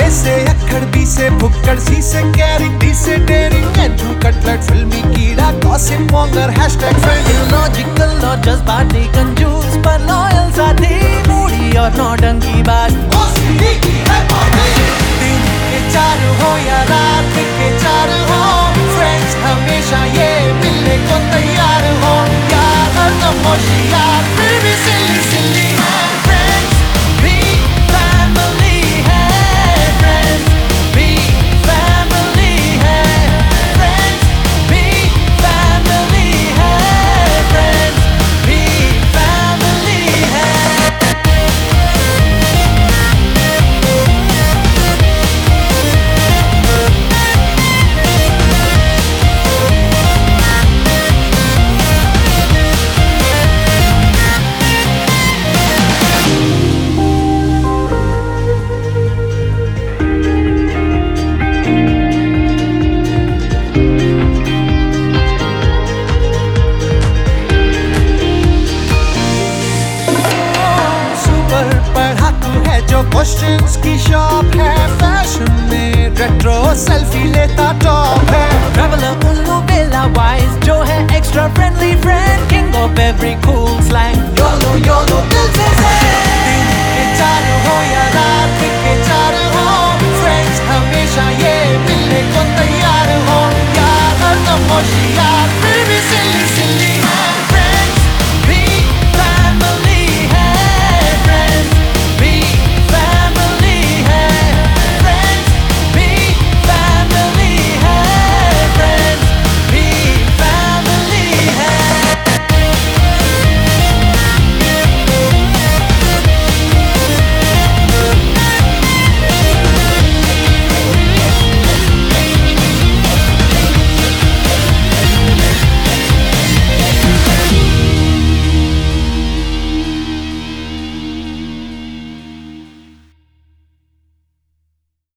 ए से अक्खड़, बी से भुक्कड़, सी से कैरिंग, डी से डेयरिंग, एंड्रू कटलेट, फिल्मी कीड़ा, gossip monger, hashtag friend, logical और जज्बाती, कंजूस पर लॉयल साथी, मूडी और नौटंकी बात। दिन के चार हो या रात के चार हो, फ्रेंड्स हमेशा ये मिलने को तैयार हो। यार हरदम होशियार, फिर भी सिली सिली है। फ्रेंड्स भी फैमिली है, फ्रेंड्स भी फैमिली है, फ्रेंड्स भी फैमिली है, फ्रेंड्स भी फैमिली है। जो क्वेश्चंस की शॉप है, फैशन में रेट्रो सेल्फी लेता टॉप है। ट्रैवलर उल्लू बेला वाइज जो है extra friendly friend, king of every cool